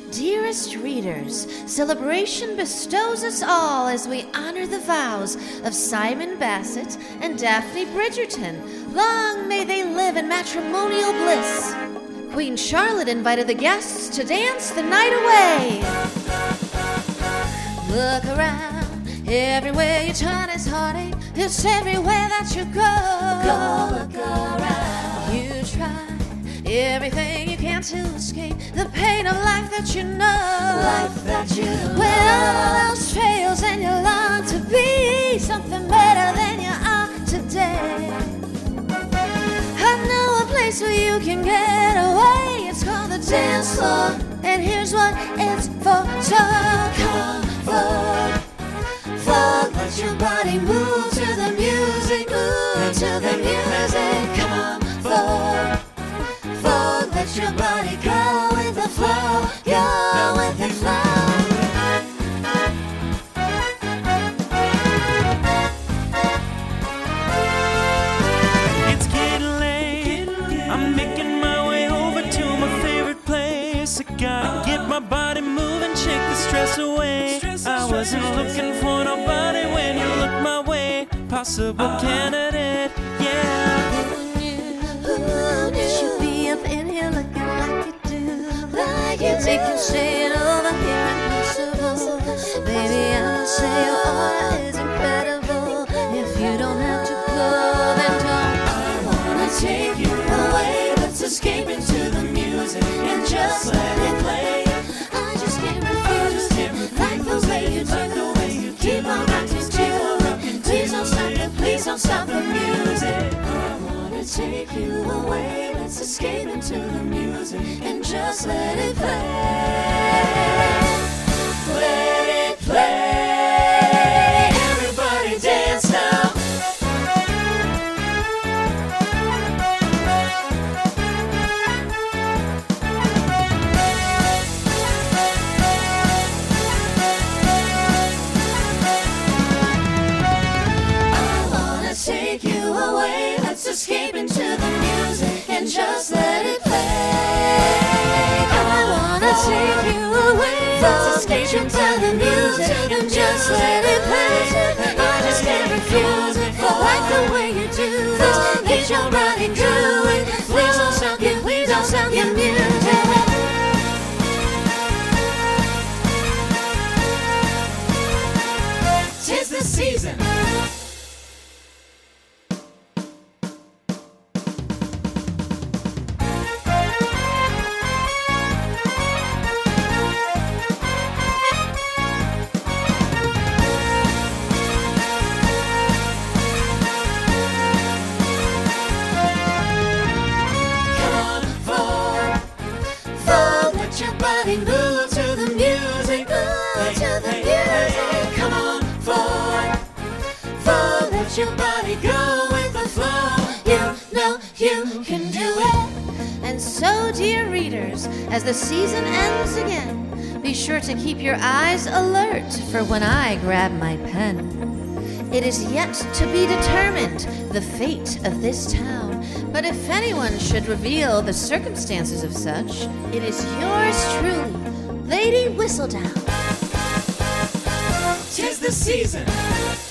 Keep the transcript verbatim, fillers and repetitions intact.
Dearest readers, celebration bestows us all as we honor the vows of Simon Bassett and Daphne Bridgerton. Long may they live in matrimonial bliss. Queen Charlotte invited the guests to dance the night away. Look around, everywhere you turn is heartache. It's everywhere that you go. Go look around. You try everything you can to escape the pain of life that you know. Life that you know. When all else fails and you long to be something better than you are today, I know a place where you can get away. It's called the dance floor, and here's what it's for. So come forward, forward, let your body move to the music, move to the music. Come forward, forward, let your body go with the flow, go with the flow. It's getting late, I'm making my way over to my favorite place. I gotta get my body moving, shake the stress away. I wasn't looking for nobody when you looked my way. Possible candidate, yeah. Who knew you'd be up in here looking like you do? Like you think you're staying over here impossible. Baby, I'ma say your aura is incredible. If you don't have to go, then don't. I wanna take you away. Let's escape into the music and just let it play. I just can't refuse, like the way you do. Keep on rocking too. Please don't stop it, please don't stop the music. I wanna take you away. Let's escape into the music and just let it play. Let it play. Everybody dance now. I wanna take you away. Let's escape into the music and just let it play. I wanna take you away. Let's escape into the music and just let it play. I just can't refuse it. Like the way you do this. Get your body grooving. Please don't stop it. Please don't stop your music. Tis the season. Move to the music, move to the music. Come on, forward, forward, let your body go with the flow. You know you can do it. And so, dear readers, as the season ends again, be sure to keep your eyes alert for when I grab my pen. It is yet to be determined the fate of this town, but if anyone should reveal the circumstances of such, it is yours truly, Lady Whistledown. Tis the season.